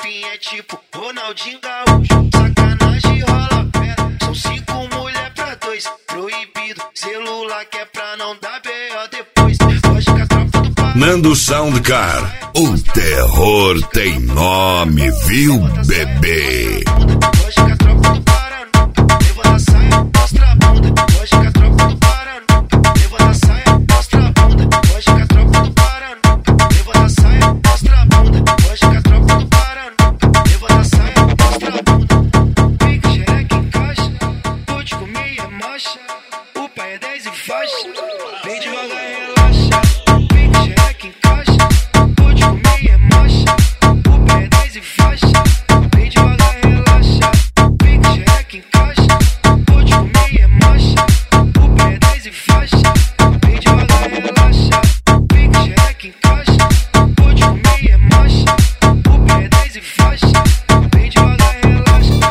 tropinha é tipo Ronaldinho Gaúcho. Sacanagem rola pedra, são 5 mulher pra 2. Proibido, celular que é pra não dar B.O. depois. Hoje que a tropa do Pará. Nando Soundcar, o terror tem nome, viu, bebê? Hoje que a tropa do Pará levanta a saia, mostra a bunda. Hoje que a tropa do Pará levanta a saia, mostra a bunda. Hoje que a tropa do Pará levanta a saia, mostra a bunda. Hoje que a tropa do Pará levanta a saia, mostra a bunda. Pique, xereca, encaixa, tô de comer é marcha. O pai é 10 e faixa, vem devagar e relaxa. Pique, xereca, encaixa, tô de comer é marcha. O pai é 10 e faixa, vem devagar e relaxa. Pique, xereca, encaixa, tô de comer é marcha. O pai é 10 e faixa, vem devagar e relaxa. Pique, xereca, encaixa, tô de comer é marcha. O pai é 10 e faixa, vem devagar e relaxa.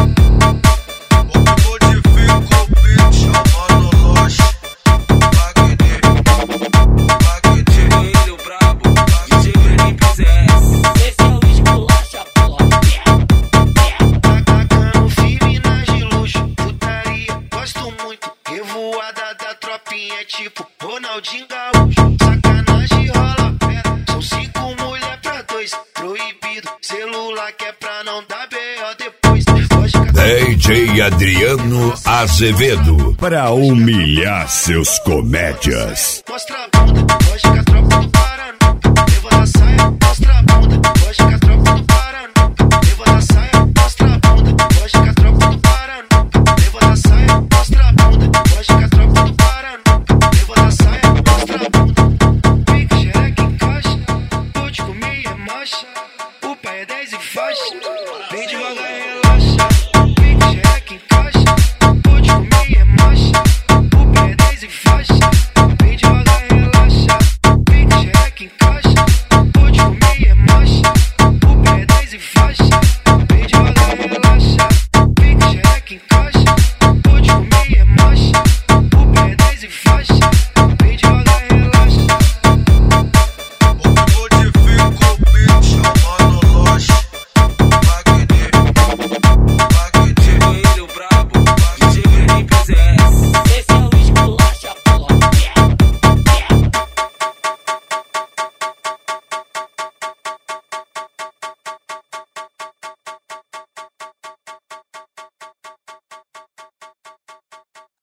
Atacando firme nas de luxo, putaria, gosto muito. Revoada da tropinha é tipo Ronaldinho Gaúcho. Sacanagem rola pedra, são 5 mulher pra 2. Proibido, celular que é pra não dar B.O. depois. Hoje que a DJ Adriano Azevedo, pra humilhar seus comédias. mostra a bunda, hoje que a